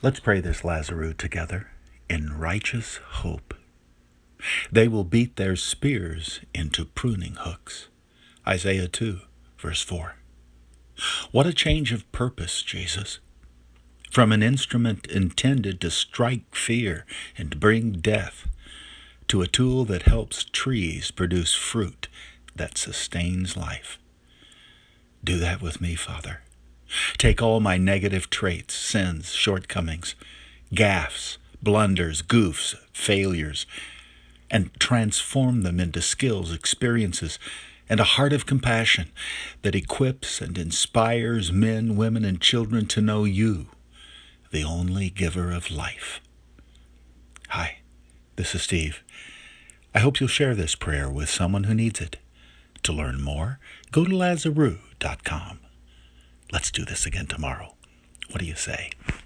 Let's pray this Lazarus together in righteous hope. They will beat their spears into pruning hooks. Isaiah 2, verse 4. What a change of purpose, Jesus. From an instrument intended to strike fear and bring death, to a tool that helps trees produce fruit that sustains life. Do that with me, Father. Take all my negative traits, sins, shortcomings, gaffes, blunders, goofs, failures, and transform them into skills, experiences, and a heart of compassion that equips and inspires men, women, and children to know you, the only giver of life. Hi, this is Steve. I hope you'll share this prayer with someone who needs it. To learn more, go to Lazarus.com. Let's do this again tomorrow. What do you say?